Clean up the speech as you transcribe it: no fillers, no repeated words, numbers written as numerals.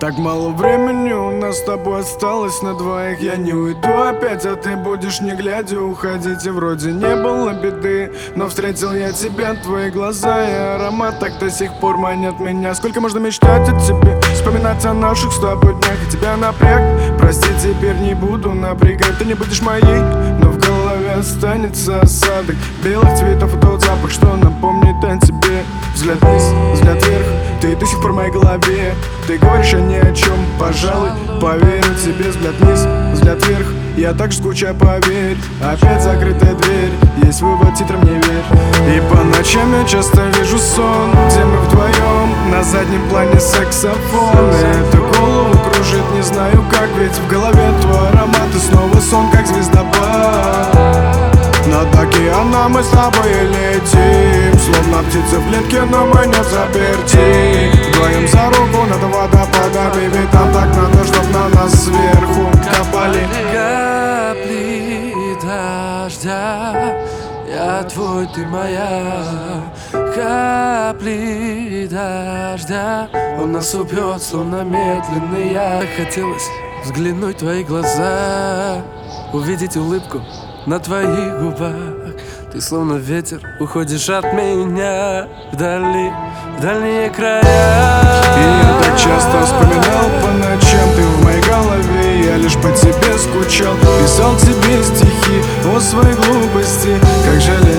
Так мало времени у нас с тобой осталось на двоих. Я не уйду опять, а ты будешь не глядя уходить. И вроде не было беды, но встретил я тебя, твои глаза и аромат так до сих пор манят меня. Сколько можно мечтать о тебе, вспоминать о наших с тобой днях. И тебя напряг, прости, теперь не буду напрягать. Ты не будешь моей, но в голове останется осадок белых цветов и тот запах, что напомнит о тебе. Взгляд вниз, взгляд вверх, ты до сих пор в моей голове. Ты говоришь, ни о чем, пожалуй, поверю тебе. Взгляд вниз, взгляд вверх, я так же скучаю, поверь. Опять закрытая дверь, есть вывод, титром не верь. И по ночам я часто вижу сон, где мы вдвоем, на заднем плане саксофон. И это голову кружит, не знаю как, ведь в голове твой аромат. И снова сон, как звездопад. Над океаном мы с тобой летим, словно птицы в клетке, но мы не взаперти. Вдвоем за руку над водопадами, ведь там так надо, чтоб на нас сверху капали капли дождя. Я твой, ты моя. Капли дождя, он нас убьет, словно медленный яд. Хотелось взглянуть в твои глаза, увидеть улыбку на твоих губах. Ты словно ветер, уходишь от меня вдали, в дальние края. И я так часто вспоминал по ночам, ты в моей голове, я лишь по тебе скучал. Писал тебе стихи о своей глупости, как жаль